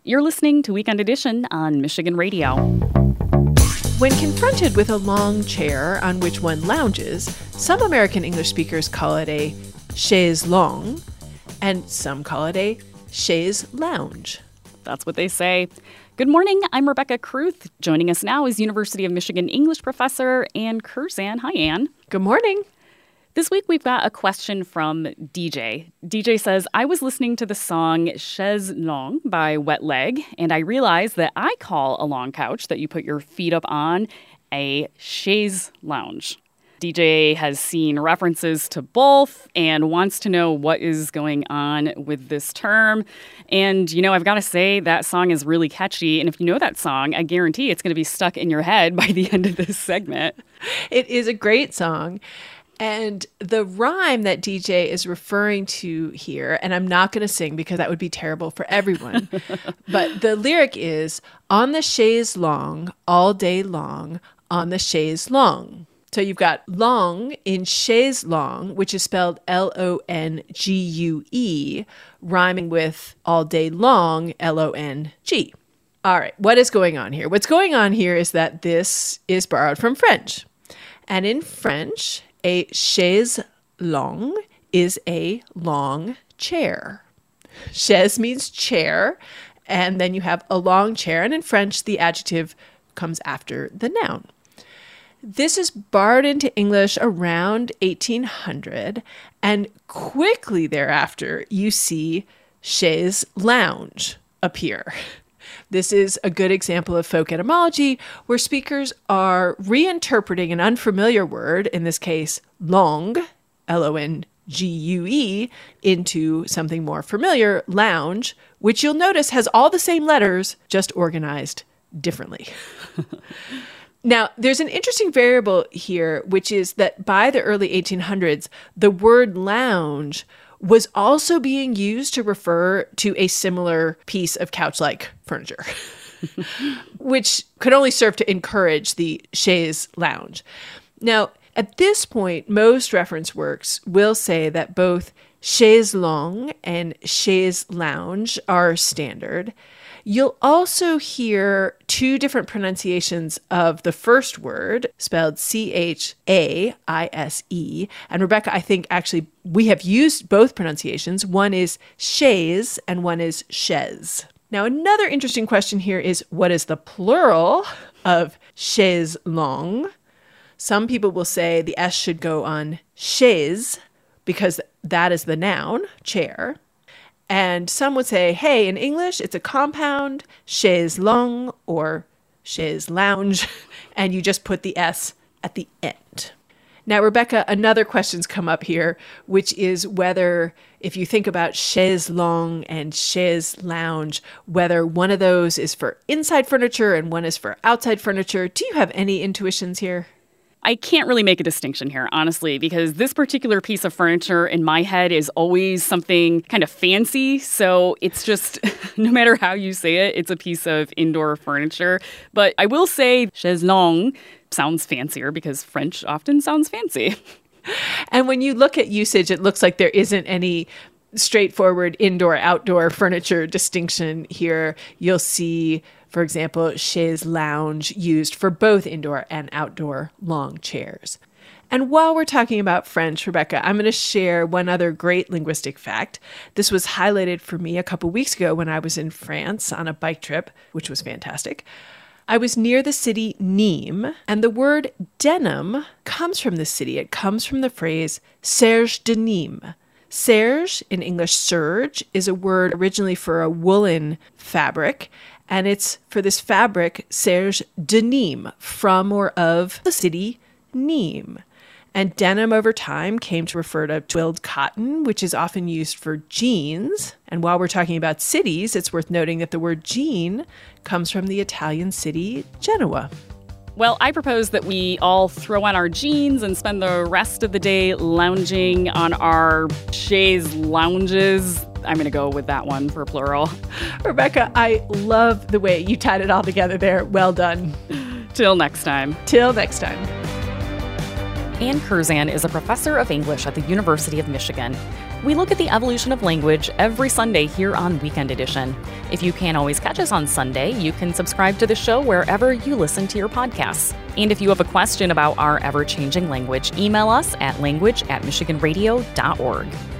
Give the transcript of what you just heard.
You're listening to Weekend Edition on Michigan Radio. When confronted with a long chair on which one lounges, some American English speakers call it a chaise longue, and some call it a chaise lounge. That's what they say. Good morning, I'm Rebecca Kruth. Joining us now is University of Michigan English professor Ann Curzan. Hi, Ann. Good morning. This week we've got a question from DJ. DJ says, I was listening to the song Chaise Longue by Wet Leg, and I realized that I call a long couch that you put your feet up on a chaise lounge. DJ has seen references to both and wants to know what is going on with this term. And, I've got to say that song is really catchy. And if you know that song, I guarantee it's going to be stuck in your head by the end of this segment. It is a great song. And the rhyme that DJ is referring to here, and I'm not going to sing because that would be terrible for everyone, but the lyric is, on the chaise longue, all day long, on the chaise longue. So you've got long in chaise longue, which is spelled Longue, rhyming with all day long, Long. All right, what is going on here? What's going on here is that this is borrowed from French. And in French, a chaise longue is a long chair. Chaise means chair, and then you have a long chair, and in French, the adjective comes after the noun. This is borrowed into English around 1800, and quickly thereafter, you see chaise lounge appear. This is a good example of folk etymology where speakers are reinterpreting an unfamiliar word, in this case, longue, Longue, into something more familiar, lounge, which you'll notice has all the same letters, just organized differently. Now, there's an interesting variable here, which is that by the early 1800s, the word lounge was also being used to refer to a similar piece of couch-like furniture, which could only serve to encourage the chaise lounge. Now, at this point, most reference works will say that both chaise longue and chaise lounge are standard. You'll also hear two different pronunciations of the first word, spelled Chaise. And Rebecca, I think actually we have used both pronunciations. One is chaise and one is chaise. Now, another interesting question here is, what is the plural of chaise longue? Some people will say the S should go on chaise because that is the noun, chair. And some would say, hey, in English, it's a compound, chaise longue or chaise lounge, and you just put the S at the end. Now, Rebecca, another question's come up here, which is whether, if you think about chaise longue and chaise lounge, whether one of those is for inside furniture and one is for outside furniture. Do you have any intuitions here? I can't really make a distinction here, honestly, because this particular piece of furniture in my head is always something kind of fancy. So it's just, no matter how you say it, it's a piece of indoor furniture. But I will say chaise longue sounds fancier because French often sounds fancy. And when you look at usage, it looks like there isn't any straightforward indoor-outdoor furniture distinction here. You'll see, for example, chaise lounge used for both indoor and outdoor long chairs. And while we're talking about French, Rebecca, I'm going to share one other great linguistic fact. This was highlighted for me a couple weeks ago when I was in France on a bike trip, which was fantastic. I was near the city Nîmes, and the word denim comes from the city. It comes from the phrase serge de Nîmes. Serge, in English serge, is a word originally for a woolen fabric, and it's for this fabric, serge de Nîmes, from or of the city Nîmes. And denim over time came to refer to twilled cotton, which is often used for jeans. And while we're talking about cities, it's worth noting that the word jean comes from the Italian city Genoa. Well, I propose that we all throw on our jeans and spend the rest of the day lounging on our chaise lounges. I'm going to go with that one for plural. Rebecca, I love the way you tied it all together there. Well done. Till next time. Till next time. Ann Curzan is a professor of English at the University of Michigan. We look at the evolution of language every Sunday here on Weekend Edition. If you can't always catch us on Sunday, you can subscribe to the show wherever you listen to your podcasts. And if you have a question about our ever-changing language, email us at language@michiganradio.org.